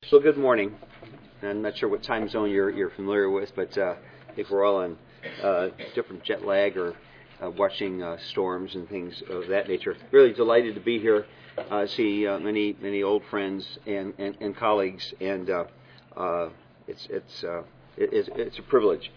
So good morning. I'm not sure what time zone you're familiar with, but I think we're all on different jet lag or watching storms and things of that nature. Really delighted to be here, see many old friends and colleagues, and it's a privilege.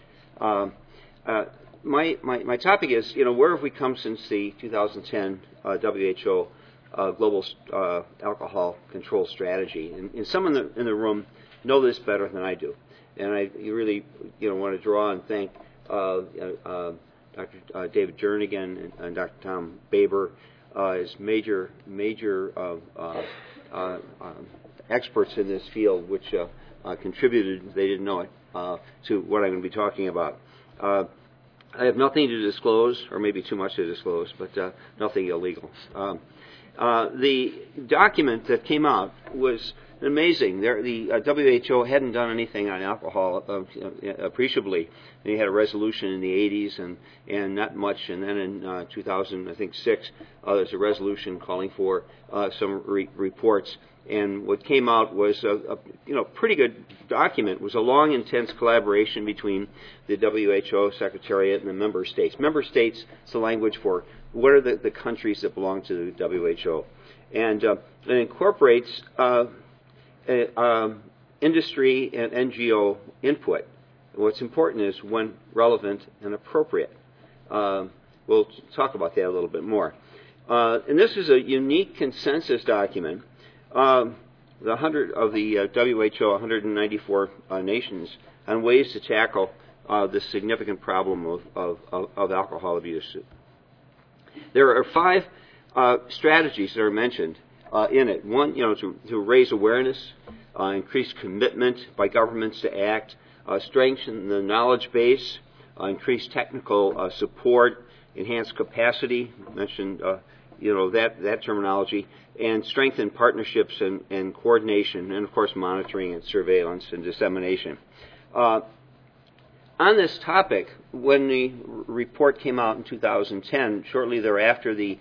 My topic is, where have we come since the 2010 WHO global alcohol control strategy? And some in the room know this better than I do, and I really want to draw and thank Dr. David Jernigan and Dr. Tom Baber as major experts in this field, which contributed, they didn't know it, to what I'm going to be talking about. I have nothing to disclose, or maybe too much to disclose, but nothing illegal. The document that came out was amazing. The WHO hadn't done anything on alcohol appreciably. They had a resolution in the 80s and not much, and then in 2006, there's a resolution calling for some reports. And what came out was a pretty good document. It was a long, intense collaboration between the WHO Secretariat and the member states. Member states is the language for what are the countries that belong to the WHO. And it incorporates industry and NGO input. What's important is when relevant and appropriate. We'll talk about that a little bit more. And this is a unique consensus document. The WHO, 194 nations, on ways to tackle this significant problem of alcohol abuse. There are 5 strategies that are mentioned in it. One, to raise awareness, increase commitment by governments to act, strengthen the knowledge base, increase technical support, enhance capacity. Mentioned that terminology, and strengthen partnerships and coordination, and of course monitoring and surveillance and dissemination. On this topic, when the report came out in 2010, shortly thereafter, the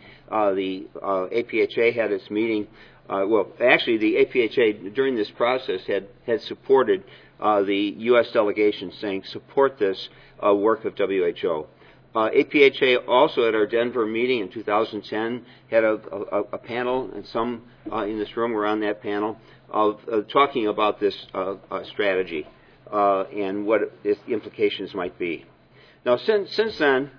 APHA had its meeting. Actually, the APHA during this process had supported the U.S. delegation, saying support this work of WHO. APHA also at our Denver meeting in 2010 had a panel, and some in this room were on that panel, of talking about this strategy and what its implications might be. Now, since then,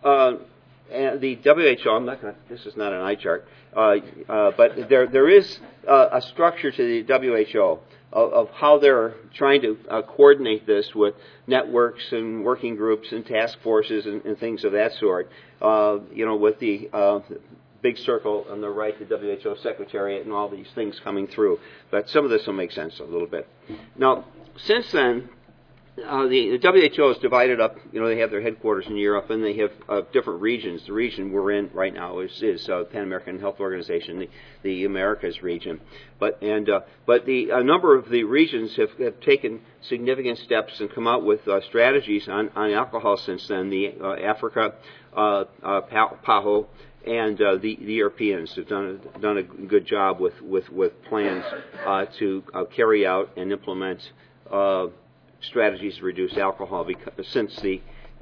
the WHO, this is not an eye chart, but there is a structure to the WHO of how they're trying to coordinate this with networks and working groups and task forces and things of that sort. With the big circle on the right, the WHO Secretariat, and all these things coming through. But some of this will make sense a little bit. Now, since then, the WHO is divided up. They have their headquarters in Europe, and they have different regions. The region we're in right now is Pan American Health Organization, the Americas region. But a number of the regions have taken significant steps and come out with strategies on alcohol since then. The Africa, PAHO, and the Europeans have done a good job with plans to carry out and implement strategies to reduce alcohol since the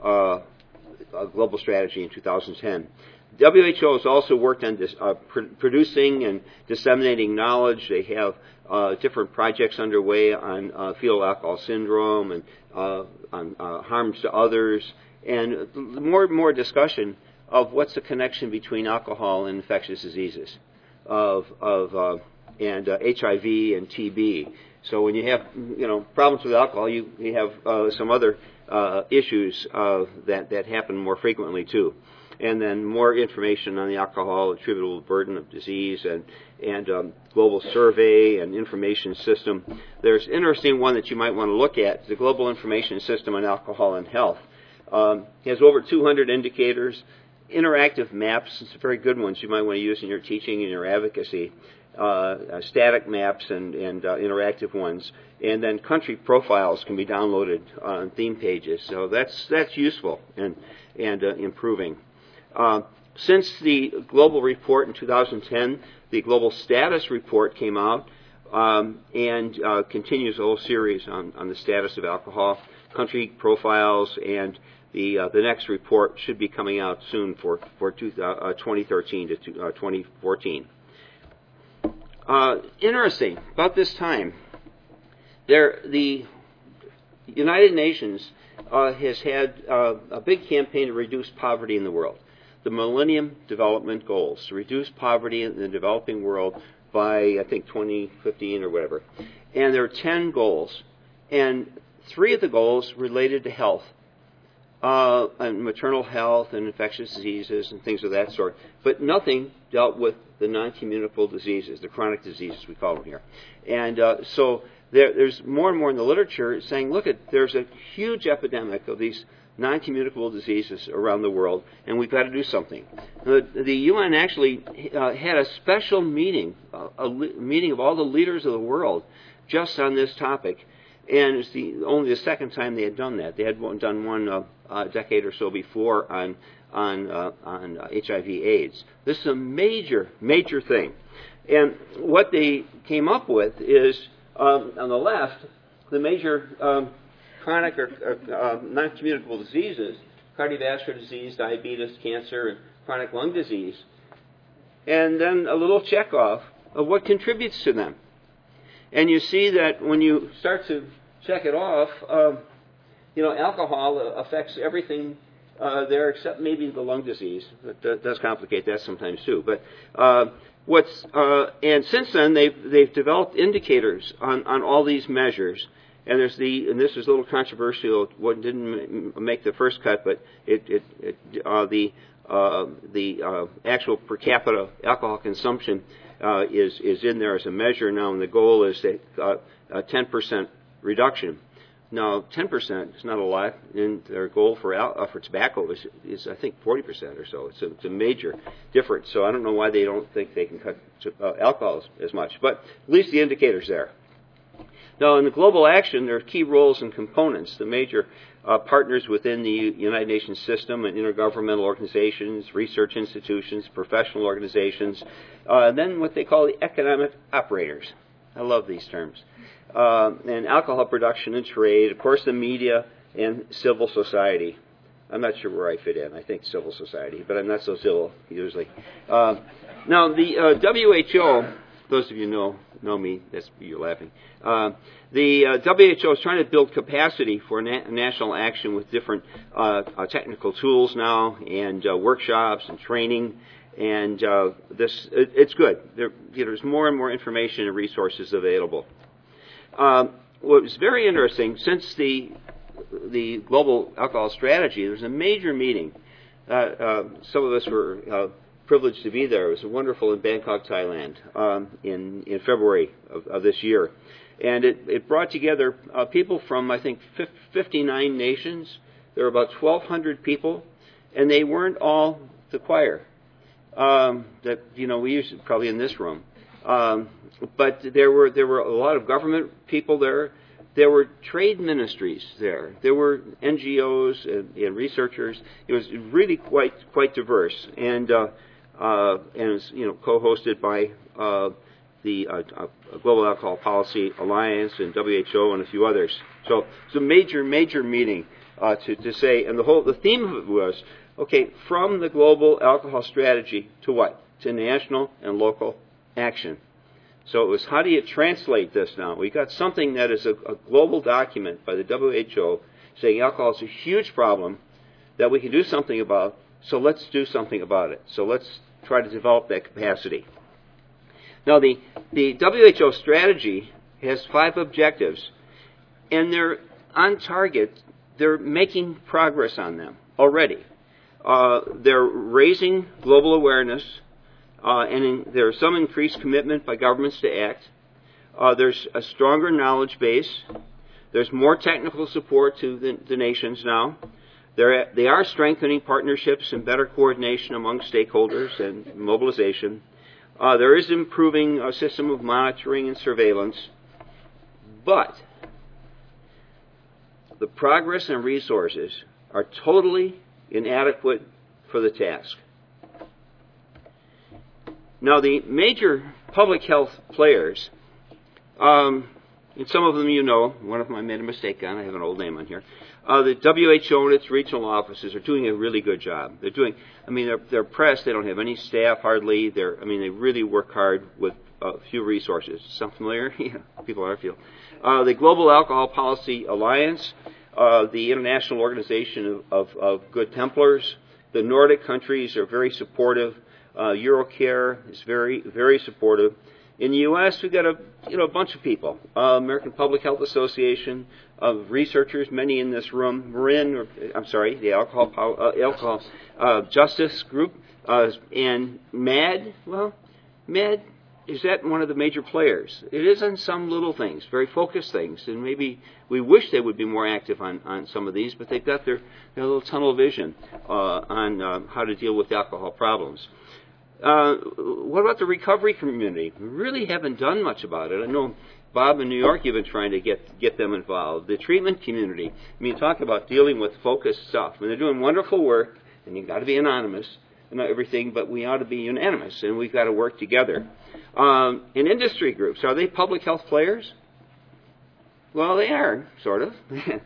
global strategy in 2010. WHO has also worked on producing and disseminating knowledge. They have different projects underway on fetal alcohol syndrome and on harms to others, and more discussion of what's the connection between alcohol and infectious diseases, and HIV and TB. So when you have problems with alcohol, you have some other issues that happen more frequently too. And then more information on the alcohol attributable burden of disease and global survey and information system. There's an interesting one that you might want to look at, the Global Information System on Alcohol and Health. It has over 200 indicators, interactive maps, some very good ones you might want to use in your teaching and your advocacy. Static maps and interactive ones, and then country profiles can be downloaded on theme pages. So that's useful and improving. Since the global report in 2010, the global status report came out. and continues a whole series on the status of alcohol, country profiles, and the next report should be coming out soon for 2013 to 2014. Interesting, about this time, the United Nations has had a big campaign to reduce poverty in the world. The Millennium Development Goals, to reduce poverty in the developing world by, I think, 2015 or whatever. And there are 10 goals. And 3 of the goals related to health, and maternal health and infectious diseases and things of that sort. But nothing dealt with the non-communicable diseases, the chronic diseases we call them here. And so there's more and more in the literature saying, look, there's a huge epidemic of these non-communicable diseases around the world, and we've got to do something. The UN actually had a special meeting, a meeting of all the leaders of the world, just on this topic, and it's only the second time they had done that. They had done one a decade or so before on HIV/AIDS. This is a major, major thing, and what they came up with is on the left, the major chronic or non-communicable diseases, cardiovascular disease, diabetes, cancer, and chronic lung disease, and then a little checkoff of what contributes to them. And you see that when you start to check it off, alcohol affects everything there except maybe the lung disease. That does complicate that sometimes too. But and since then they've developed indicators on all these measures. And this is a little controversial. What didn't make the first cut, but the actual per capita alcohol consumption is in there as a measure now, and the goal is a 10% reduction. Now, 10% is not a lot, and their goal for tobacco is I think 40% or so. It's a major difference. So I don't know why they don't think they can cut alcohol as much, but at least the indicator's there. Now, in the global action, there are key roles and components. The major partners within the United Nations system and intergovernmental organizations, research institutions, professional organizations, then what they call the economic operators. I love these terms. And alcohol production and trade, of course, the media, and civil society. I'm not sure where I fit in. I think civil society, but I'm not so civil usually. Now, the WHO, those of you know me, you're laughing. The WHO is trying to build capacity for national action with different technical tools now, and workshops and training, and it's good. There's more and more information and resources available. What was very interesting, since the global alcohol strategy, there was a major meeting. Some of us were privileged to be there. It was wonderful in Bangkok, Thailand, in February of this year. And it brought together people from, I think, 59 nations. There were about 1,200 people, and they weren't all the choir that we used probably in this room. But there were a lot of government people there. There were trade ministries there. There were NGOs and researchers. It was really quite diverse, and it was co-hosted by the Global Alcohol Policy Alliance and WHO and a few others. So it's a major meeting to say, and the theme of it was, okay, from the global alcohol strategy to what? To national and local action. So it was, how do you translate this now? We got something that is a global document by the WHO saying alcohol is a huge problem that we can do something about, so let's do something about it. So let's try to develop that capacity. Now, the WHO strategy has 5 objectives, and they're on target. They're making progress on them already. They're raising global awareness, and there's some increased commitment by governments to act. There's a stronger knowledge base. There's more technical support to the nations now. They are strengthening partnerships and better coordination among stakeholders and mobilization. There is improving a system of monitoring and surveillance. But the progress and resources are totally inadequate for the task. Now, the major public health players And some of them you know. One of them I made a mistake on. I have an old name on here. The WHO and its regional offices are doing a really good job. They're pressed. They don't have any staff hardly. They really work hard with few resources. Sound familiar? Yeah, people are feel. The Global Alcohol Policy Alliance, the International Organization of Good Templars, the Nordic countries are very supportive. Eurocare is very, very supportive. In the U.S., we've got a bunch of people. American Public Health Association of researchers, many in this room. The Alcohol Justice Group, and MAD. Well, MAD is that one of the major players. It is on some little things, very focused things, and maybe we wish they would be more active on some of these, but they've got their little tunnel vision on how to deal with alcohol problems. What about the recovery community? We really haven't done much about it. I know, Bob, in New York, you've been trying to get them involved. The treatment community. Talk about dealing with focused stuff. They're doing wonderful work, and you've got to be anonymous and not everything, but we ought to be unanimous, and we've got to work together. In industry groups, are they public health players? Well, they are, sort of.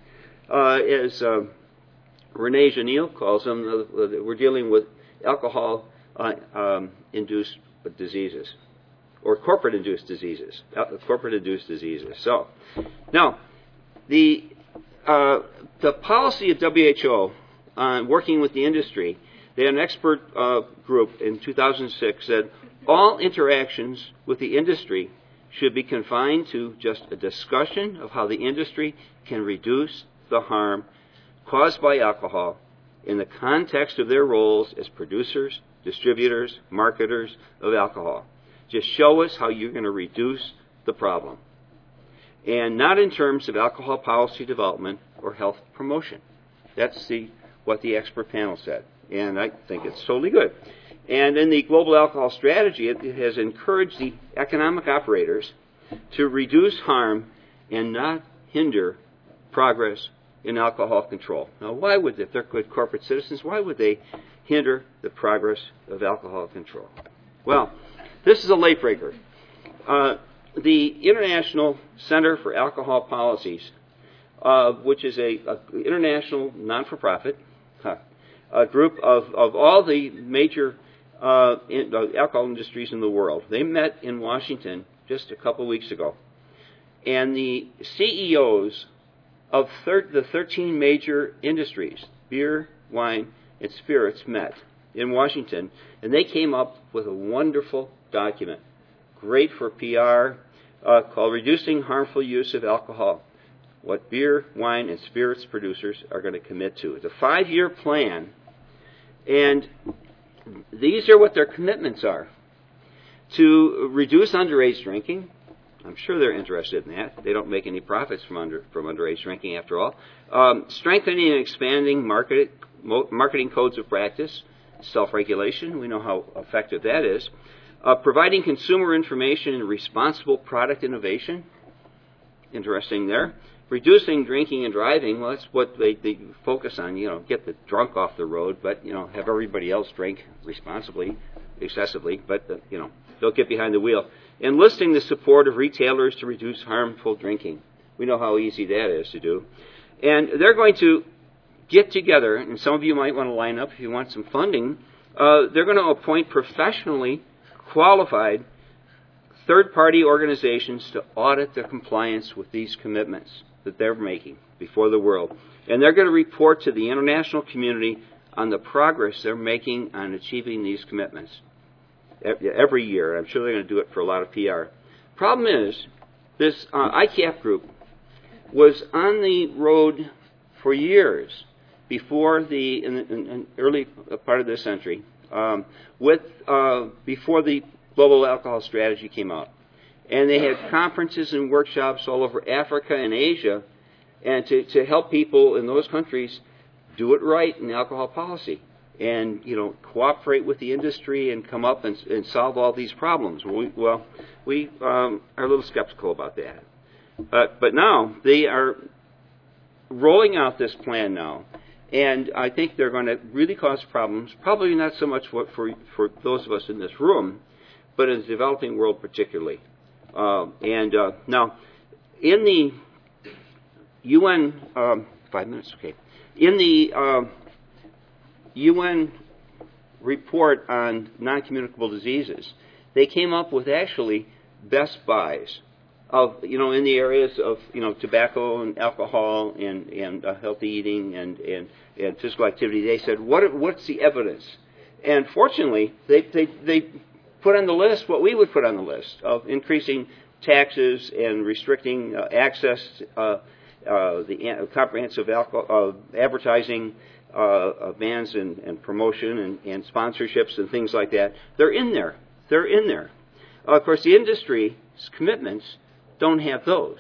As Renee Janil calls them, we're dealing with alcohol induced diseases, or corporate-induced diseases. Corporate-induced diseases. So, now, the policy of WHO on working with the industry, they had an expert group in 2006 said all interactions with the industry should be confined to just a discussion of how the industry can reduce the harm caused by alcohol in the context of their roles as producers, distributors, marketers of alcohol. Just show us how you're going to reduce the problem. And not in terms of alcohol policy development or health promotion. That's what the expert panel said. And I think it's totally good. And in the Global Alcohol Strategy, it has encouraged the economic operators to reduce harm and not hinder progress in alcohol control. Now, why would, if they're good corporate citizens, why would they hinder the progress of alcohol control? Well, this is a late breaker. The International Center for Alcohol Policies, which is a international non-for-profit a group of all the major alcohol industries in the world. They met in Washington just a couple weeks ago. And the CEOs of the 13 major industries, beer, wine, and spirits, met in Washington, and they came up with a wonderful document, great for PR, called Reducing Harmful Use of Alcohol, what beer, wine, and spirits producers are going to commit to. It's a 5-year plan, and these are what their commitments are. To reduce underage drinking. I'm sure they're interested in that. They don't make any profits from underage drinking, after all. Strengthening and expanding marketing codes of practice, self-regulation. We know how effective that is. Providing consumer information and responsible product innovation. Interesting there. Reducing drinking and driving. Well, that's what they focus on. Get the drunk off the road, but have everybody else drink responsibly, excessively, but don't get behind the wheel. Enlisting the support of retailers to reduce harmful drinking. We know how easy that is to do. And they're going to get together, and some of you might want to line up if you want some funding. They're going to appoint professionally qualified third-party organizations to audit the compliance with these commitments that they're making before the world. And they're going to report to the international community on the progress they're making on achieving these commitments every year. I'm sure they're going to do it for a lot of PR. Problem is, this ICAP group was on the road for years before in early part of this century, before the Global Alcohol Strategy came out. And they had conferences and workshops all over Africa and Asia, and to help people in those countries do it right in alcohol policy, and cooperate with the industry and come up and solve all these problems. We are a little skeptical about that. But now they are rolling out this plan now, and I think they're going to really cause problems. Probably not so much for those of us in this room, but in the developing world particularly. Now, in the UN, 5 minutes, okay. In the UN report on non-communicable diseases, they came up with actually best buys of, in the areas of, tobacco and alcohol and healthy eating and physical activity. They said, what's the evidence? And fortunately, they put on the list what we would put on the list of increasing taxes and restricting access, the comprehensive advertising bans and promotion and sponsorships and things like that. They're in there. They're in there. Of course, the industry's commitments don't have those.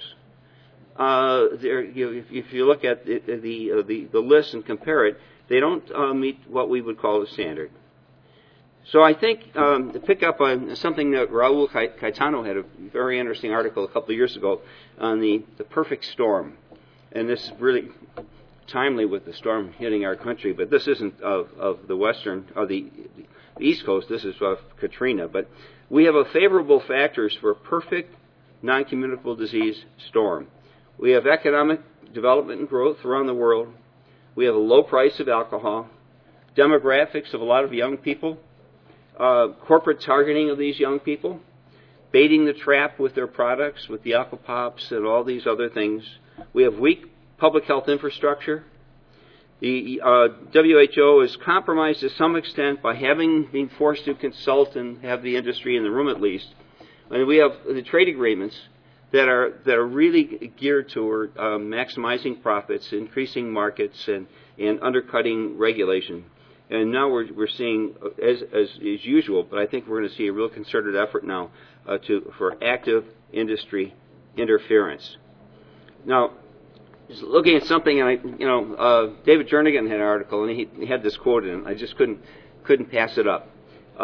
If you look at the list and compare it, they don't meet what we would call the standard. So I think to pick up on something that Raul Caetano had a very interesting article a couple of years ago on the perfect storm. And this is really timely with the storm hitting our country, but this isn't of the East Coast, this is of Katrina. But we have a favorable factors for a perfect non-communicable disease storm. We have economic development and growth around the world. We have a low price of alcohol, demographics of a lot of young people, corporate targeting of these young people, baiting the trap with their products, with the alcopops and all these other things. We have weak public health infrastructure. The WHO is compromised to some extent by having been forced to consult and have the industry in the room at least. And we have the trade agreements that are really geared toward maximizing profits, increasing markets, and undercutting regulation. And now we're seeing, as usual, but I think we're going to see a real concerted effort now for active industry interference. Now, just looking at something, and David Jernigan had an article, and he had this quote in it. I just couldn't pass it up.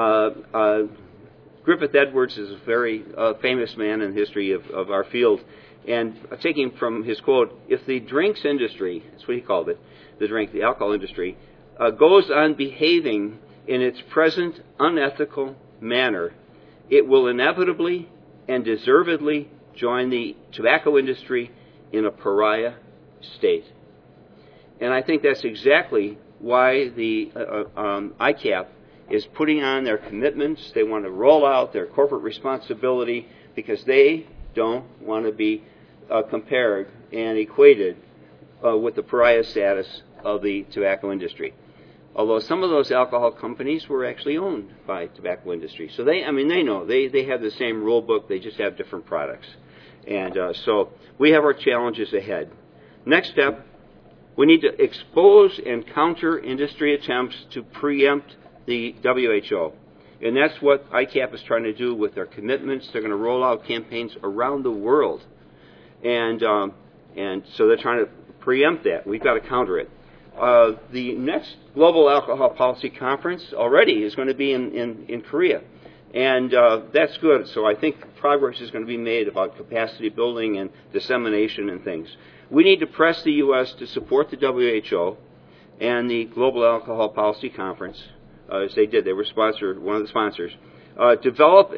Griffith Edwards is a very famous man in the history of our field, and taking from his quote, if the drinks industry, that's what he called it, the alcohol industry, goes on behaving in its present unethical manner, it will inevitably and deservedly join the tobacco industry in a pariah state. And I think that's exactly why the ICAP is putting on their commitments. They want to roll out their corporate responsibility because they don't want to be compared and equated with the pariah status of the tobacco industry. Although some of those alcohol companies were actually owned by tobacco industry. So they know. They have the same rule book, they just have different products. And so we have our challenges ahead. Next step, we need to expose and counter industry attempts to preempt the WHO. And that's what ICAP is trying to do with their commitments. They're going to roll out campaigns around the world. And so they're trying to preempt that. We've got to counter it. The next Global Alcohol Policy Conference already is going to be in Korea. And that's good. So I think progress is going to be made about capacity building and dissemination and things. We need to press the U.S. to support the WHO and the Global Alcohol Policy Conference, as they did. They were one of the sponsors. Develop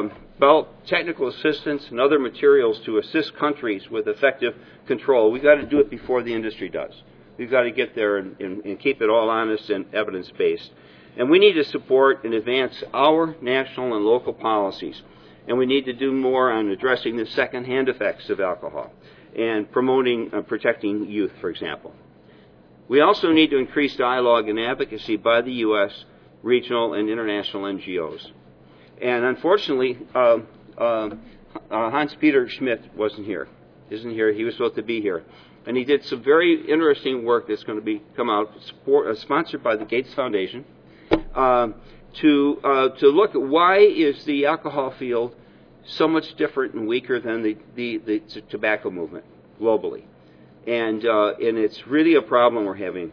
technical assistance and other materials to assist countries with effective control. We've got to do it before the industry does. We've got to get there and keep it all honest and evidence-based. And we need to support and advance our national and local policies. And we need to do more on addressing the second-hand effects of alcohol and promoting, protecting youth, for example. We also need to increase dialogue and advocacy by the U.S., regional, and international NGOs. And unfortunately, Hans-Peter Schmidt isn't here. He was supposed to be here. And he did some very interesting work that's going to come out, sponsored by the Gates Foundation, to look at why is the alcohol field so much different and weaker than the tobacco movement globally. And it's really a problem we're having.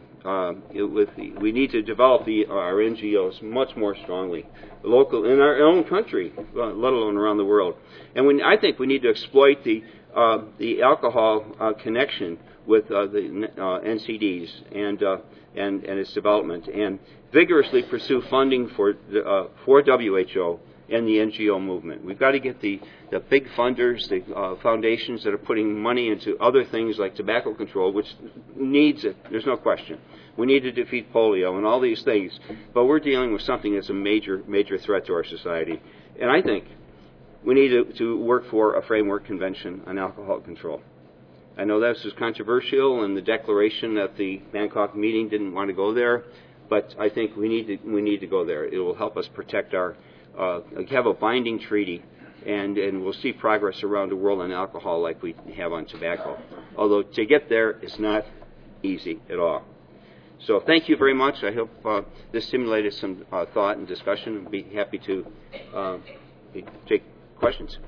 We need to develop our NGOs much more strongly, local in our own country, let alone around the world. And I think we need to exploit the alcohol connection with the NCDs and its development, and vigorously pursue funding for WHO and the NGO movement. We've got to get the big funders, the foundations that are putting money into other things like tobacco control, which needs it. There's no question. We need to defeat polio and all these things, but we're dealing with something that's a major, major threat to our society. And I think we need to work for a framework convention on alcohol control. I know this is controversial, and the declaration at the Bangkok meeting didn't want to go there, but I think we need to go there. It will help us protect our have a binding treaty, and we'll see progress around the world on alcohol like we have on tobacco. Although to get there is not easy at all. So thank you very much. I hope this stimulated some thought and discussion. I'd be happy to take questions.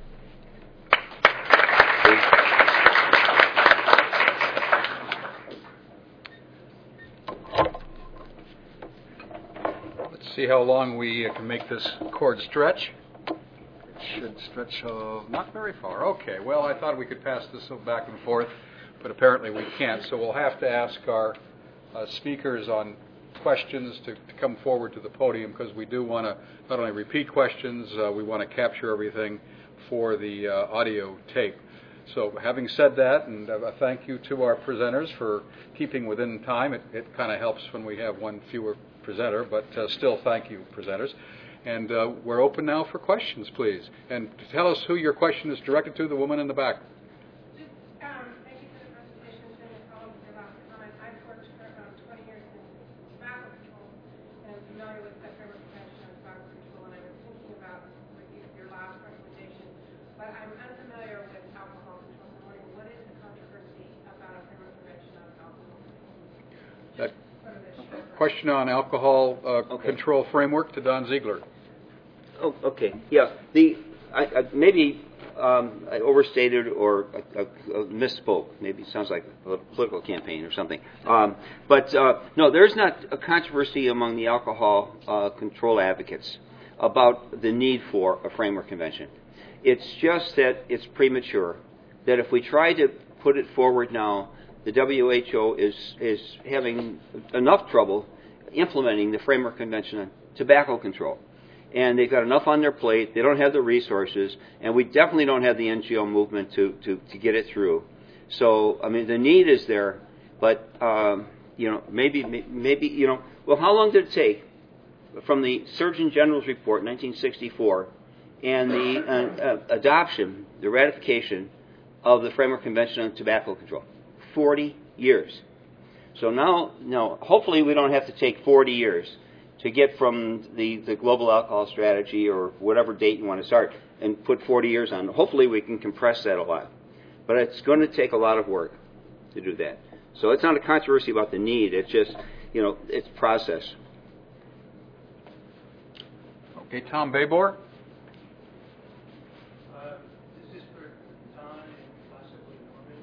Let's see how long we can make this cord stretch. It should stretch not very far. Okay, well, I thought we could pass this back and forth, but apparently we can't. So we'll have to ask our speakers on questions to come forward to the podium, because we do want to not only repeat questions, we want to capture everything for the audio tape. So having said that, and a thank you to our presenters for keeping within time. It kind of helps when we have one fewer presenter, but still thank you, presenters. And we're open now for questions, please. And tell us who your question is directed to, the woman in the back. Thank you for the presentation. It's been a problem about the comment. I've worked for about 20 years in tobacco control, and I'm familiar with the framework convention on tobacco control, and I was thinking about your last recommendation, but I'm unfamiliar with alcohol control. I'm wondering, what is the controversy about a framework convention on alcohol control? Question on alcohol control framework to Don Ziegler. Oh, okay. Yeah. Maybe I overstated or misspoke. Maybe it sounds like a political campaign or something. But no, there's not a controversy among the alcohol control advocates about the need for a framework convention. It's just that it's premature. That if we try to put it forward now, the WHO is having enough trouble implementing the framework convention on tobacco control. And they've got enough on their plate. They don't have the resources, and we definitely don't have the NGO movement to get it through. So, I mean, the need is there, but maybe well, how long did it take from the Surgeon General's report in 1964 and the adoption, the ratification of the Framework Convention on Tobacco Control? 40 years. So now, hopefully we don't have to take 40 years to get from the global alcohol strategy or whatever date you want to start and put 40 years on. Hopefully we can compress that a lot. But it's going to take a lot of work to do that. So it's not a controversy about the need. It's just, it's process. Okay, Tom Babor. This is for Don and possibly Norman.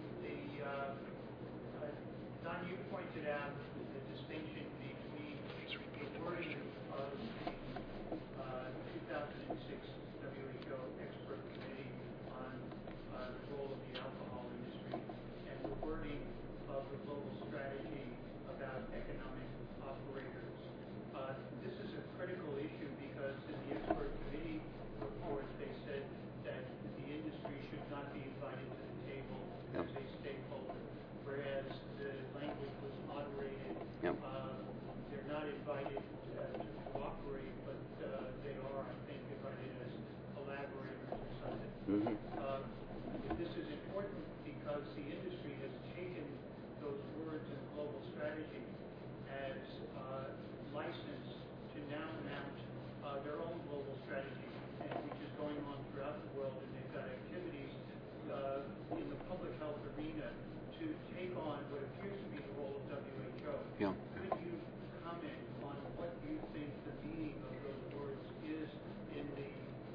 Don, you pointed out the distinction between the wording of the 2006 WHO Expert Committee on the role of the alcohol industry and the wording of the global strategy about economic operators. This is a critical issue because in the expert committee report they said that the industry should not be invited to the table as a stakeholder, whereas the language was moderated. They're not invited to cooperate, but they are, I think, invited as collaborators or something. Mm-hmm. This is important because the industry has taken those words in global strategy as license to now mount their own global strategy, which is going on throughout the world, and they've got activities in the public health arena to take on what appears to be the role of WHO. Yeah. Could you comment on what you think the meaning of those words is in the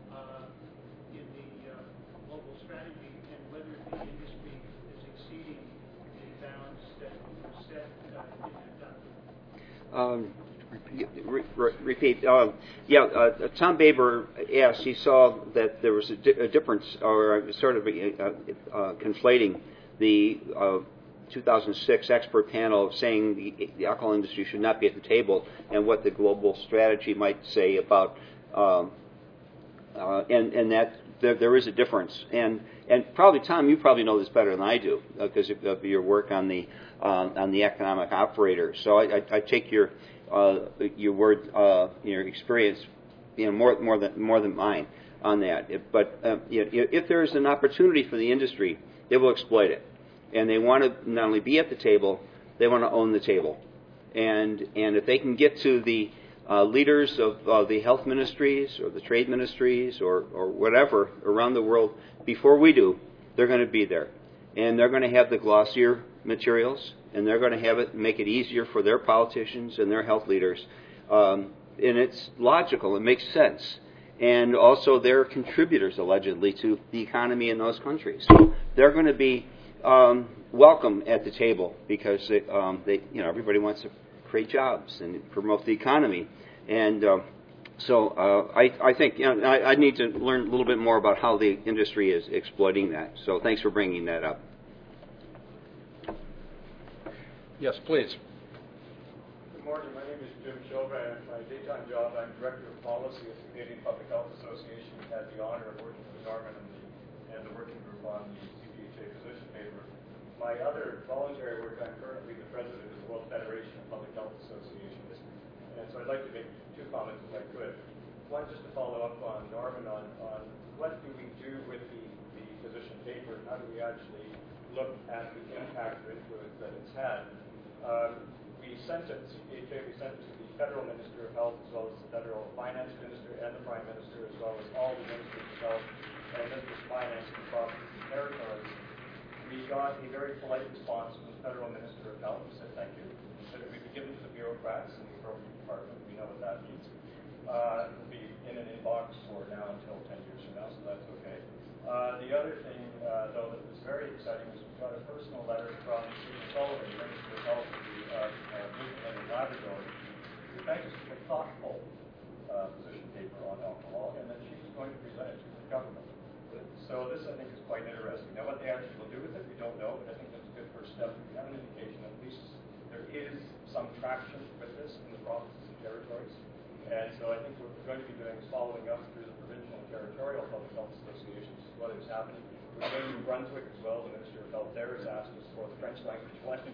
global strategy, and whether the industry is exceeding the bounds that were set in the document? Repeat. Tom Baber asked. He saw that there was a difference, or sort of conflating the 2006 expert panel saying the alcohol industry should not be at the table, and what the global strategy might say about and that there is a difference. And probably, Tom, you probably know this better than I do because of your work on the economic operator. So I take your word, your experience, more than mine on that. But if there is an opportunity for the industry, they will exploit it, and they want to not only be at the table, they want to own the table. And if they can get to the leaders of the health ministries or the trade ministries or whatever around the world before we do, they're going to be there. And they're going to have the glossier materials, and they're going to have it make it easier for their politicians and their health leaders. And it's logical. It makes sense. And also they're contributors, allegedly, to the economy in those countries. So they're going to be welcome at the table because everybody wants to create jobs and promote the economy. And so I think I need to learn a little bit more about how the industry is exploiting that. So thanks for bringing that up. Yes, please. Good morning. My name is Jim Chilva, and my daytime job, I'm Director of Policy at the Canadian Public Health Association. We've had the honor of working with Norman and the working group on the CPHA position paper. My other voluntary work, I'm currently the president of the World Federation of Public Health Associations. And so I'd like to make two comments if I could. One, just to follow up on Norman on what do we do with the position paper, and how do we actually look at the impact or influence that it's had. We sent it, CPHA, we sent it to the Federal Minister of Health, as well as the Federal Finance Minister and the Prime Minister, as well as all the Ministers of Health and Ministers of Finance from provinces and territories. We got a very polite response from the Federal Minister of Health, who said thank you. Said it would be given to the bureaucrats in the appropriate department. We know what that means. It'll be in an inbox for now until 10 years from now, so that's okay. The other thing, though, that was very exciting was we got a personal letter from Susan Sullivan, Minister of Health of the Newfoundland and Labrador, who thanked us for a thoughtful position paper on alcohol, and that she's going to present it to the government. So this, I think, is quite interesting. Now, what they actually will do with it, we don't know, but I think that's a good first step. We have an indication that at least there is some traction with this in the provinces and territories. And so I think what we're going to be doing is following up through the provincial and territorial public health associations what is happening. We're going to New Brunswick as well. The Minister of Health there has asked us for the French language lesson.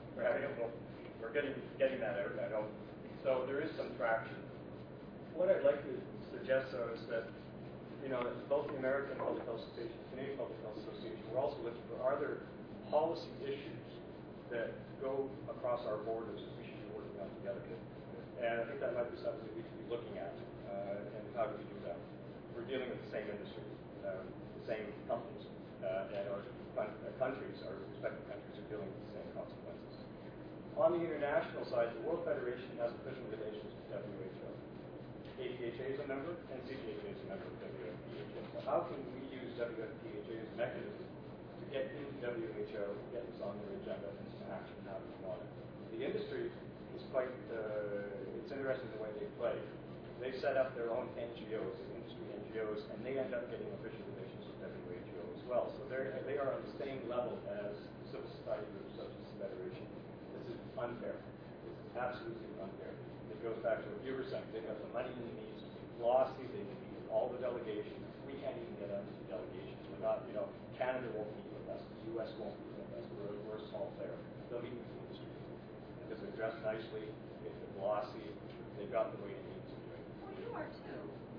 We're getting that out, I know. So there is some traction. What I'd like to suggest, though, is that both the American Public Health Association and Canadian Public Health Association, we're also looking for are there policy issues that go across our borders that we should be working on together. And I think that might be something that we should be looking at. And how do we do that? We're dealing with the same industry, the same companies, and our countries, our respective countries, are dealing with the same consequences. On the international side, the World Federation has official relations with WHO. APHA is a member, and CPHA is a member of WFPHA. So how can we use WFPHA as a mechanism to get into WHO, get this on their agenda, and some action happening on it? The industry is quite, it's interesting the way they play. They set up their own NGOs, industry NGOs, and they end up getting official relations with WHO as well. So they are on the same level as civil society groups such as the Federation. This is unfair. This is absolutely unfair. It goes back to what you were saying. They've got the money and the needs to be glossy. They can meet with all the delegations. We can't even get onto the delegations. We're not, Canada won't meet with us. The U.S. won't meet with us. We're a small player. They'll meet with the industry. Because they're dressed nicely, if they're glossy, they've got the way it needs to do it. Well, you are too.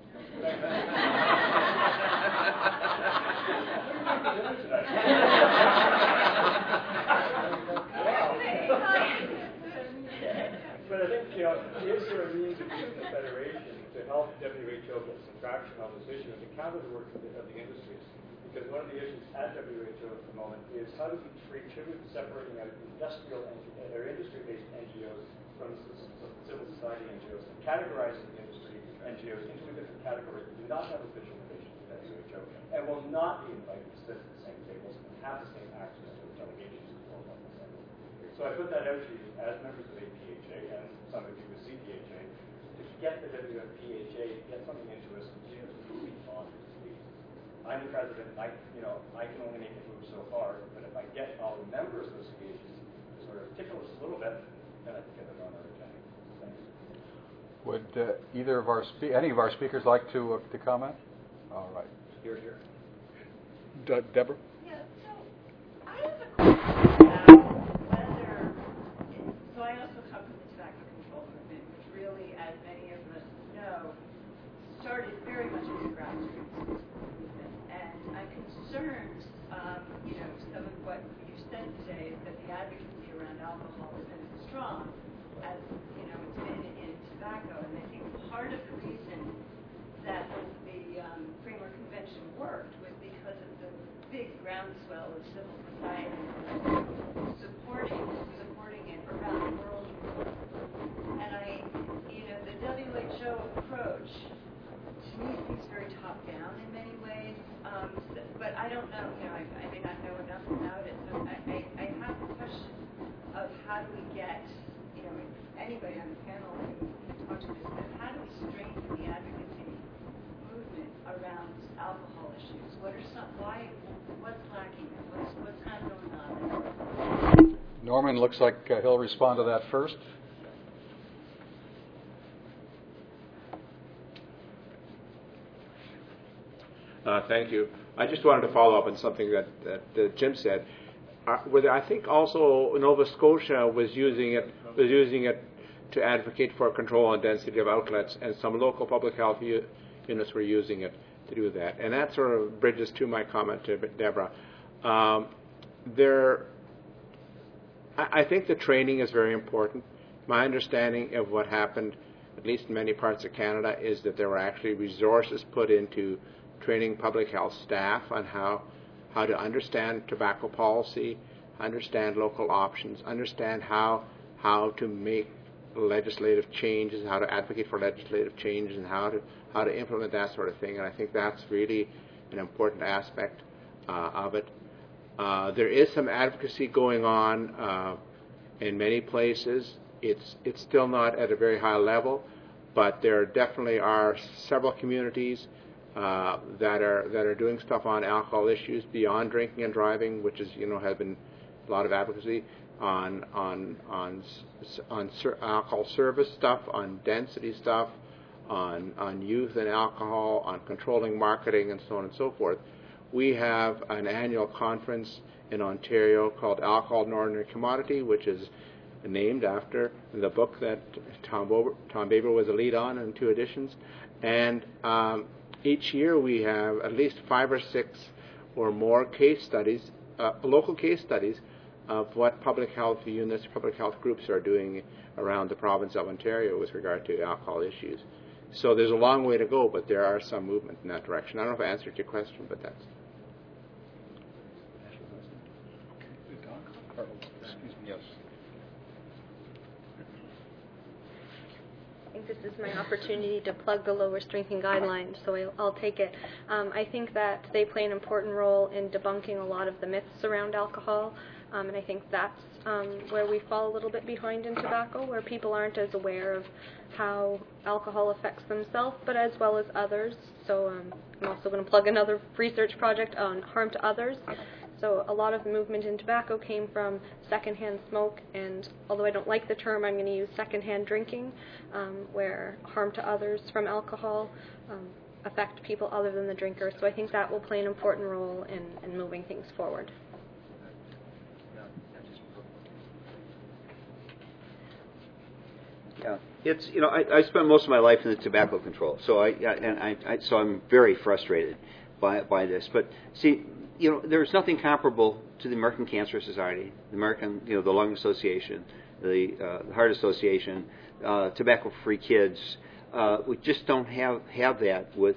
But I think, is there a means of using the Federation to help WHO get some traction on this issue and to counter the work of the industries? Because one of the issues at WHO at the moment is how do we contribute to separating out industrial or industry-based NGOs from civil society NGOs and categorizing the industry NGOs into a different category that do not have official relations with WHO and will not be invited to sit at the same tables and have the same access to the delegations of the World Health Organization. So I put that out to you as members of APHA and some of you with CPHA to get the WFPHA, get something into us and see us moving on this, please. I'm the president, I can only make it move so far, but if I get our member associations to sort of tickle us a little bit, then I can get it on our agenda. Thanks. Would any of our speakers like to comment? All right. Here, here. Deborah? Yeah, so I have a question about whether, so I also come from the tobacco control movement, which really, as many of us know, started very much as a grassroots movement. And I'm concerned, some of what you said today is that the advocacy around alcohol isn't as strong as, it's been in tobacco. And I think part of the reason that the Framework Convention worked was because of the big groundswell of civil society supporting it around the world. And the WHO approach to me seems very top-down in many ways, but I don't know, I may not know enough about it, so I have the question of how do we get, anybody on the panel can talk to this, but how do we strengthen the advocacy movement around alcohol issues? What's lacking? What's kind of going on? Norman, looks like he'll respond to that first. Thank you. I just wanted to follow up on something that Jim said. I think also Nova Scotia was using it to advocate for control on density of outlets, and some local public health units were using it to do that. And that sort of bridges to my comment to Deborah. I think the training is very important. My understanding of what happened, at least in many parts of Canada, is that there were actually resources put into training public health staff on how to understand tobacco policy, understand local options, understand how to make legislative changes, how to advocate for legislative changes, and how to implement that sort of thing. And I think that's really an important aspect of it. There is some advocacy going on in many places. It's still not at a very high level, but there definitely are several communities that are doing stuff on alcohol issues beyond drinking and driving, which is has been a lot of advocacy on alcohol service stuff, on density stuff, on youth and alcohol, on controlling marketing, and so on and so forth. We have an annual conference in Ontario called Alcohol, an Ordinary Commodity, which is named after the book that Tom Baber was a lead on in 2 editions. And each year we have at least 5 or 6 or more case studies, local case studies, of what public health units, public health groups are doing around the province of Ontario with regard to alcohol issues. So there's a long way to go, but there are some movement in that direction. I don't know if I answered your question, but that's... Excuse me, yes. I think this is my opportunity to plug the lowest drinking guidelines, so I'll take it. I think that they play an important role in debunking a lot of the myths around alcohol, and I think that's where we fall a little bit behind in tobacco, where people aren't as aware of how alcohol affects themselves, but as well as others. So I'm also going to plug another research project on harm to others. So a lot of the movement in tobacco came from secondhand smoke, and although I don't like the term, I'm going to use secondhand drinking, where harm to others from alcohol affect people other than the drinker. So I think that will play an important role in moving things forward. Yeah, it's I spent most of my life in the tobacco control, so so I'm very frustrated by this. But see, there's nothing comparable to the American Cancer Society, the American, the Lung Association, the Heart Association, Tobacco-Free Kids. We just don't have that with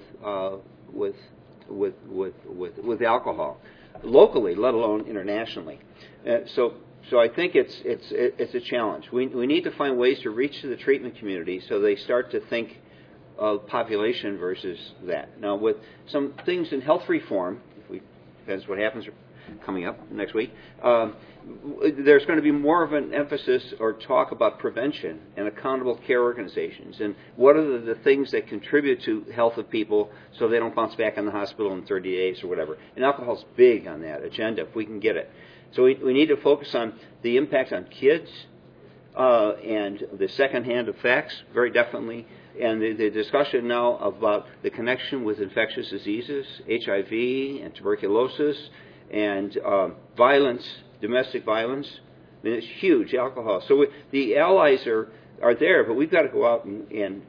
alcohol, locally, let alone internationally. So I think it's a challenge. We need to find ways to reach to the treatment community so they start to think of population versus that. Now, with some things in health reform, depends what happens coming up next week, there's going to be more of an emphasis or talk about prevention and accountable care organizations and what are the things that contribute to health of people so they don't bounce back in the hospital in 30 days or whatever. And alcohol's big on that agenda if we can get it. So we need to focus on the impact on kids and the secondhand effects, very definitely, And the discussion now about the connection with infectious diseases, HIV and tuberculosis, and violence, domestic violence. I mean, it's huge, alcohol. So the allies are there, but we've got to go out and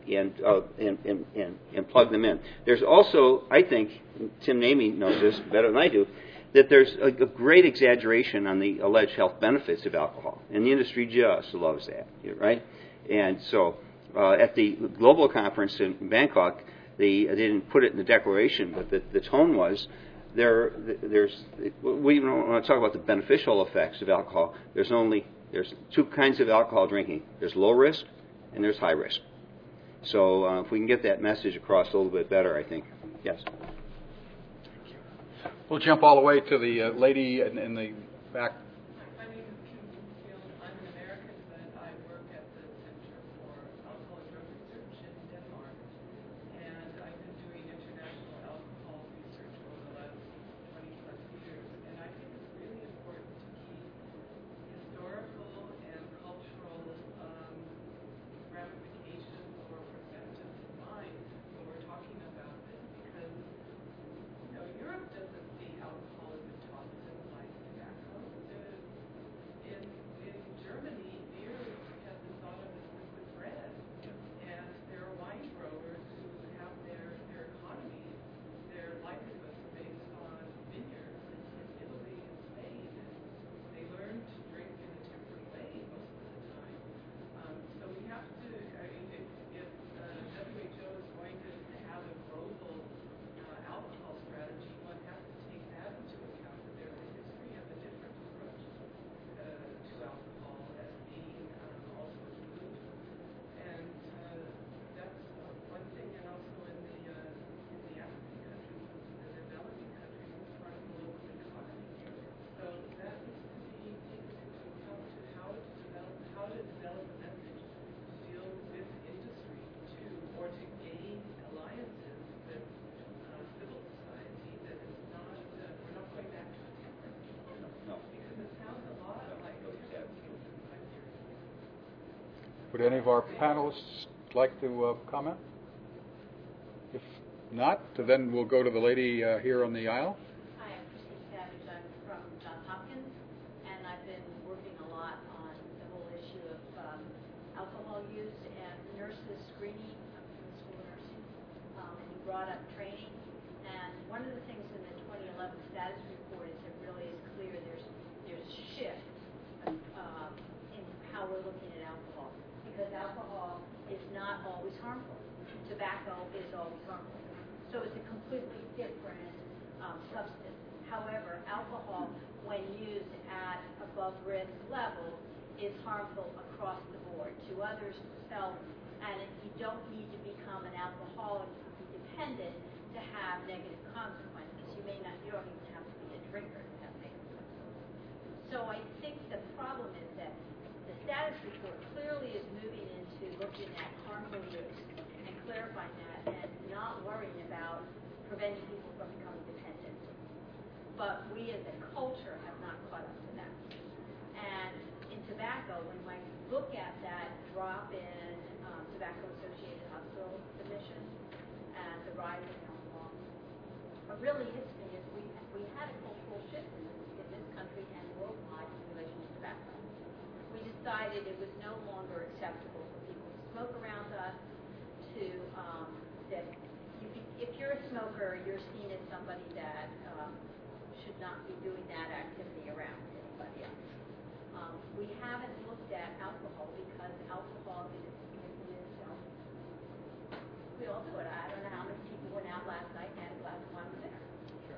plug them in. There's also, I think, Tim Namey knows this better than I do, that there's a great exaggeration on the alleged health benefits of alcohol, and the industry just loves that, right? And so at the global conference in Bangkok, they didn't put it in the declaration, but the tone was we don't want to talk about the beneficial effects of alcohol. There's two kinds of alcohol drinking. There's low risk and there's high risk. So if we can get that message across a little bit better, I think. Yes. We'll jump all the way to the lady in the back. My name is Kim Bloomfield. I'm an American, but I work at the Center for Alcohol and Drug Research in Denmark. And I've been doing international alcohol research over the last 20 plus years. And I think it's really important to keep historical and cultural ramifications or perspectives in mind when we're talking about this, because Europe doesn't see alcohol as a toxin like tobacco. In Germany, beer has been thought of as liquid bread, and there are wine growers who have their economy, their livelihoods based on vineyards in Italy and Spain, and they learn to drink in a different way most of the time. So we have to, if WHO is going to have a global alcohol strategy, one has to take that into account, that there's a history of a different approach to alcohol as being also a solution. And that's one thing, and also in the African countries, the developing countries, it's part of the local economy. So that needs to be taken into account to how to develop a message to deal with industry or to gain alliances with civil society that is not, we're not going back to a temperance. No. Because it sounds a lot like Would any of our panelists like to comment? If not, then we'll go to the lady here on the aisle. Hi, I'm Christine Savage. I'm from Johns Hopkins, and I've been working a lot on the whole issue of alcohol use and nurses screening. I'm from the School of Nursing, and you brought up training. And one of the things in the 2011 status report is it really is clear there's a shift in how we're looking at alcohol, because alcohol is not always harmful. Tobacco is always harmful. So it's a completely different substance. However, alcohol, when used at above risk levels, is harmful across the board to others, to self, and you don't need to become an alcoholic dependent to have negative consequences. You don't even have to be a drinker to have negative consequences. So I think the problem is that the status report clearly is moving into looking at harmful use and clarifying that and not worrying about preventing people from becoming dependent. But we as a culture have not caught up to that. And in tobacco, when we look at that drop in tobacco-associated hospital admissions and the rise in alcohol, what really hits me is we had a cultural shift in this country and worldwide in relation to tobacco. We decided it was no longer acceptable for people to smoke around us, that if you're a smoker, you're seen as somebody that should not be doing that activity around anybody else. We haven't looked at alcohol because alcohol is we all do it. I don't know how many people went out last night and had a glass of wine with dinner.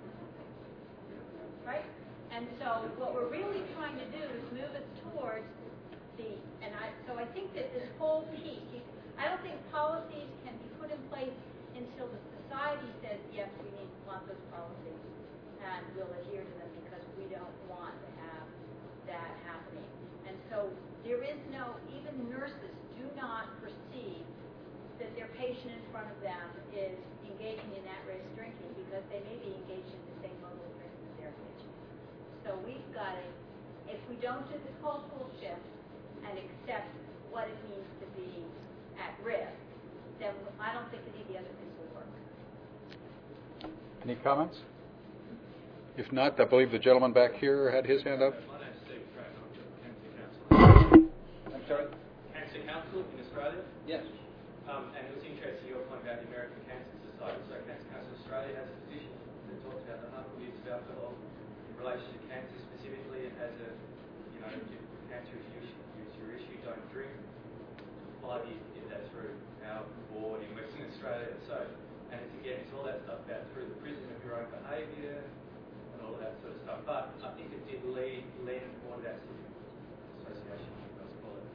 Right? And so what we're really trying to do is move us towards so I think that this whole piece, I don't think policies can be put in place until the society says, yes, we want those policies, and we'll adhere to them because we don't want to have that happening. And so there is even nurses do not perceive that their patient in front of them is engaging in at-risk drinking because they may be engaged in the same level of drinking as their patient. So we've got to, if we don't do the cultural shift and accept what it means to be at risk, then I don't think any of the other things will work. Any comments? If not, I believe the gentleman back here had his hand up. My name's Steve Pratt, I'm with Cancer Council. I'm sorry? Cancer Council in Australia. Yes. And it was interesting your point about the American Cancer Society. So Cancer Council Australia has a position that talks about the harmful use of alcohol in relation to cancer specifically. It has a, if cancer is your issue, don't drink. 5 years did that through our board in Western Australia. So, and it's all that stuff about through the prism of your own behaviour and all of that sort of stuff. But I think it did lend more to that civic association, let's call it.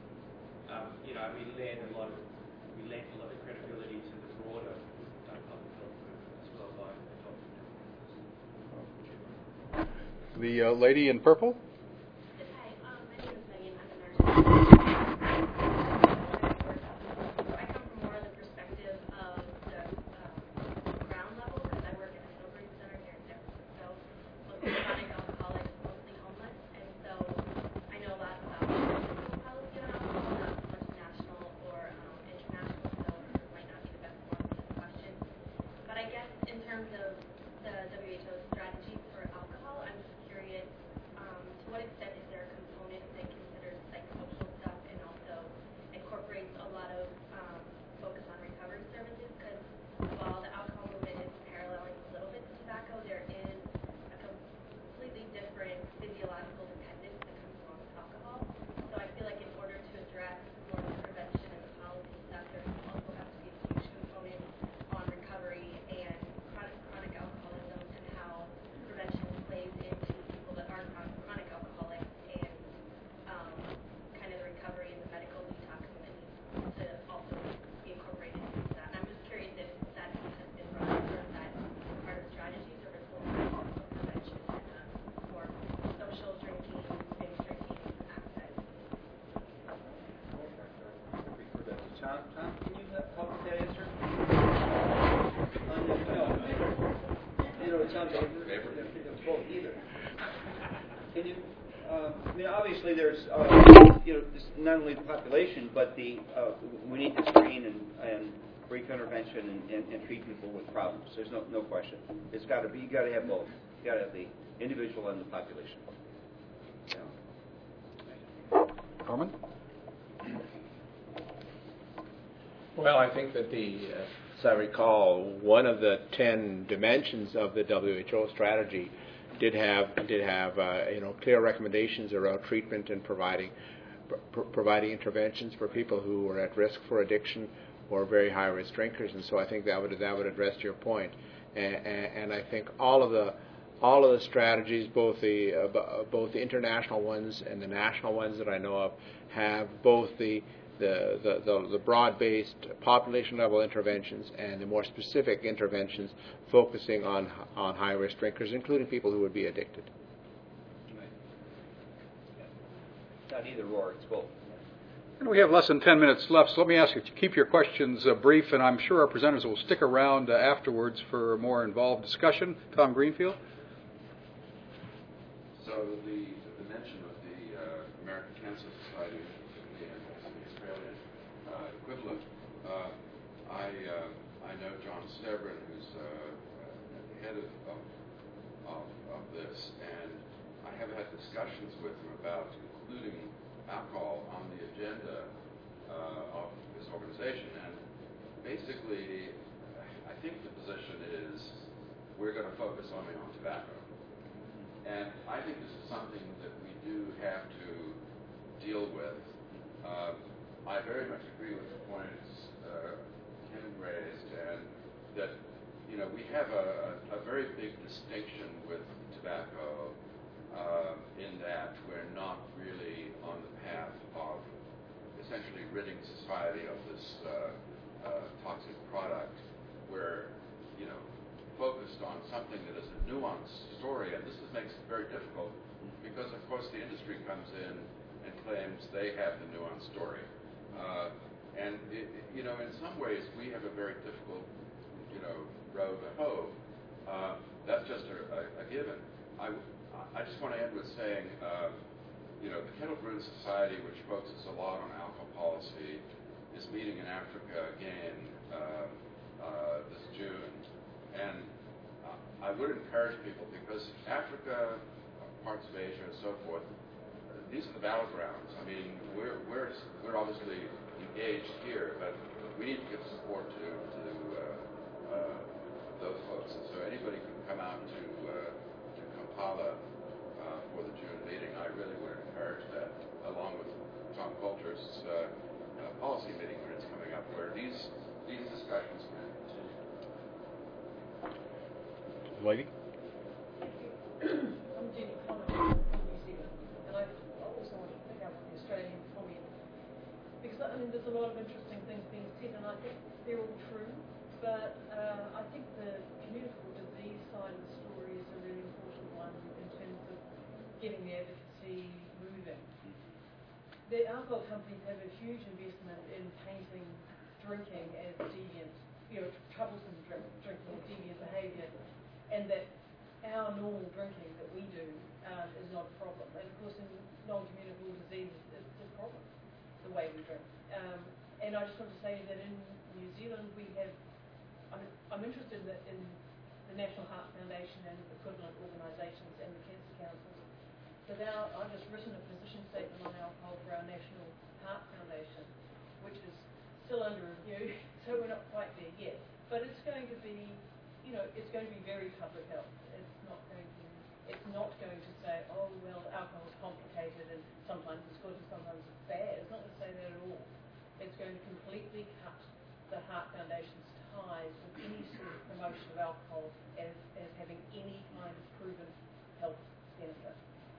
We lent a lot of credibility to the broader public health movement as well by adopting. The lady in purple. Hi, my name is Megan. I'm a nurse. I come from more of the perspective of the ground level because I work at a sobering center here in San Francisco, looking at chronic alcoholics, mostly homeless, and so I know a lot about policy on alcohol, not so much national or international, so it might not be the best forum for this question. But I guess in terms of the WHO strategy for alcohol, I'm just curious to what extent is there a component that considers psychosocial stuff and also incorporates a lot of focus on recovery services? Because while the alcohol movement is paralleling a little bit to tobacco, there is a completely different physiological dependence that comes along with alcohol. So I feel like in order to address more of the prevention and the policy stuff, there also has to be a huge component on recovery and chronic alcoholism and how prevention plays into people that are chronic alcoholics and kind of the recovery and the medical detox that needs to also be incorporated into that. And I'm just curious if that has been brought up or if that's part of the strategies or if it's more prevention and more social drinking, binge drinking aspect. Tom, can you help with that answer? It sounds like it's both either. Can you? Obviously, there's this not only the population, but the we need to screen and brief intervention and treat people with problems. There's no question. It's got to be. You got to have both. You got to have the individual and the population. Norman? Well, I think that as I recall, one of the 10 dimensions of the WHO strategy did have clear recommendations around treatment and providing interventions for people who were at risk for addiction or very high risk drinkers, and so I think that would address your point. And I think all of the strategies, both the international ones and the national ones that I know of, have both the broad-based population-level interventions and the more specific interventions focusing on high-risk drinkers, including people who would be addicted. It's not either or, it's both. And we have less than 10 minutes left, so let me ask you to keep your questions brief, and I'm sure our presenters will stick around afterwards for a more involved discussion. Tom Greenfield. So the mention of the American Cancer Society and the Australian equivalent, I know John Stebrin, who's head of this, and I have had discussions with him about including alcohol on the agenda of this organization. And basically, I think the position is we're going to focus only on tobacco. And I think this is something that we do have to deal with. I very much agree with the points Ken raised, and that we have a very big distinction with tobacco in that we're not really on the path of essentially ridding society of this toxic product. We're focused on something that is a nuanced story, and this makes it very difficult because, of course, the industry comes in and claims they have the nuanced story. And in some ways, we have a very difficult, row to hoe. That's just a given. I just want to end with saying, the Kettle Brewing Society, which focuses a lot on alcohol policy, is meeting in Africa again this June. And I would encourage people, because Africa, parts of Asia, and so forth, these are the battlegrounds. I mean, we're obviously engaged here, but we need to give support to those folks. And so anybody can come out to Kampala for the June meeting. I really would encourage that, along with Tom Coulter's policy meeting when it's coming up, where these discussions can continue. Lady? I'm Jenny Connor from New Zealand, and I also want to pick up on the Australian comment, because I mean there's a lot of interesting things being said, and I think they're all true, but I think the communicable disease side of the story is a really important one in terms of getting the advocacy moving. The alcohol companies have a huge investment in painting drinking as deviant, troublesome drinking as deviant behaviour, and that our normal drinking that we do is not a problem. And of course, in non-communicable diseases, it's a problem, the way we drink. And I just want to say that in New Zealand, we have, I'm interested in the National Heart Foundation and equivalent organisations and the Cancer Council. So now I've just written a position statement on alcohol for our National Heart Foundation, which is still under review, so we're not quite there yet. But it's going to be, it's going to be very public health. It's not going to say, oh, well, alcohol is complicated and sometimes it's good and sometimes it's bad. It's not going to say that at all. It's going to completely cut the Heart Foundation's ties with any sort of promotion of alcohol as having any kind of proven health benefit.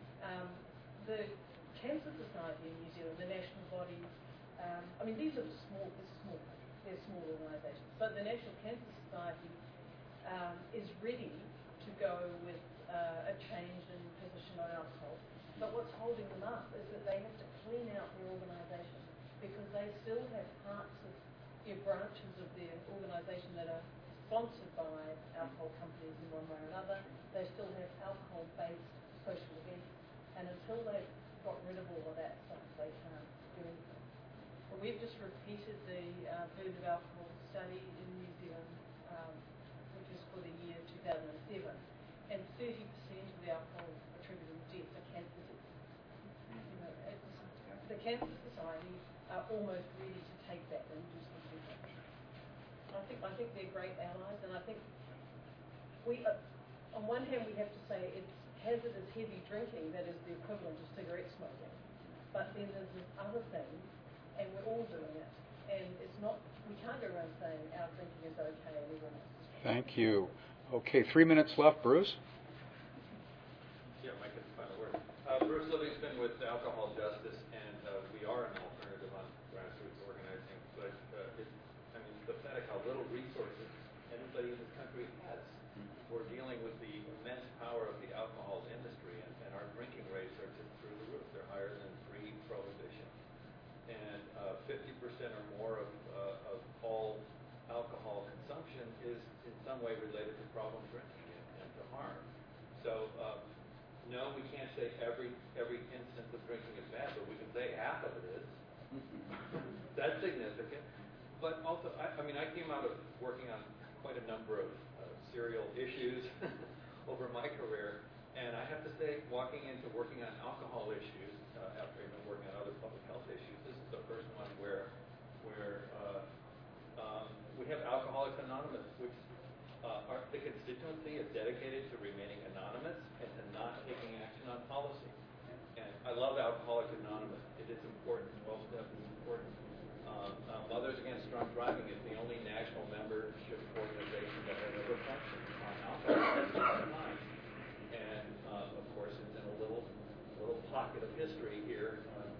The Cancer Society in New Zealand, the national body, these are they're small organisations, but the National Cancer Society is ready to go with a change in position on alcohol. But what's holding them up is that they have to clean out their organisation, because they still have parts of branches of their organisation that are sponsored by alcohol companies in one way or another. They still have alcohol-based social events, and until they've got rid of all of that stuff, they can't do anything. But we've just repeated the burden of alcohol study in New Zealand, which is for the year 2007, and 30% of the alcohol attributable deaths are cancer deaths. The Cancer Society are almost ready to take that and do something different. I think they're great allies, and I think we, on one hand, we have to say it's hazardous heavy drinking that is the equivalent of cigarette smoking, but then there's this other thing, and we're all doing it, and it's not. We can't go around saying our drinking is okay and everyone else is fine. Thank you. Okay, 3 minutes left, Bruce. Yeah, Mike, it's the final word. Bruce Livingston with Alcohol Justice, and we are an alternative on grassroots organizing, but it's pathetic how little resources anybody in this country has. We're dealing with the immense power of the alcohol industry, and our drinking rates are just through the roof. They're higher than pre-prohibition. And 50% or more of all alcohol consumption is in some way related to problem drinking and to harm. So no, we can't say every instance of drinking is bad, but we can say half of it is. That's significant. But also, I came out of working on quite a number of serial issues over my career, and I have to say, walking into working on alcohol issues after I've been working on other public health issues, this is the first one where we have Alcoholics Anonymous, which the constituency is dedicated to remaining anonymous and to not taking action on policy. And I love Alcoholics Anonymous. It is important. 12 steps is important. Mothers Against Drunk Driving is the only national membership organization that has ever functioned on alcohol. And of course, it's in a little pocket of history here, on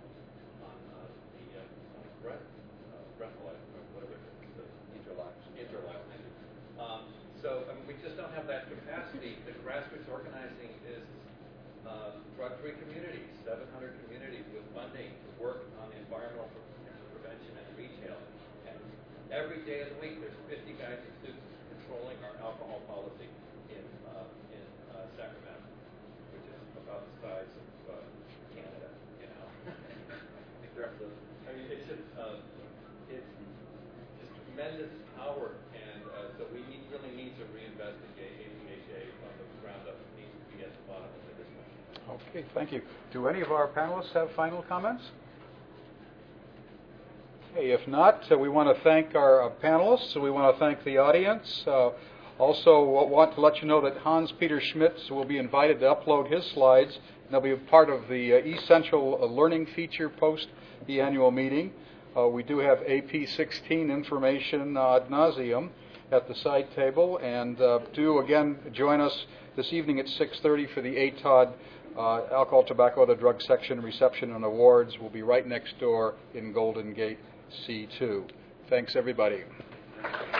the breathalyzer, or whatever it is, the Interlife. So we just don't have that capacity. The grassroots organizing is drug-free communities, 700 communities with funding to work on environmental prevention and retail. And every day of the week, there's 50 guys and students controlling our alcohol policy in Sacramento, which is about the size of Canada, in terms of, it's just tremendous power, and so we really need to reinvestigate APHA from the ground up. It needs to be at the bottom of the discussion. Okay, thank you. Do any of our panelists have final comments? Okay, if not, we want to thank our panelists. We want to thank the audience. Also, want to let you know that Hans-Peter Schmitz will be invited to upload his slides, and they'll be a part of the Essential Learning feature post the annual meeting. We do have AP16 information ad nauseum at the side table, and do again join us this evening at 6:30 for the ATOD Alcohol, Tobacco, Other Drug Section Reception and Awards. We'll be right next door in Golden Gate C2. Thanks, everybody.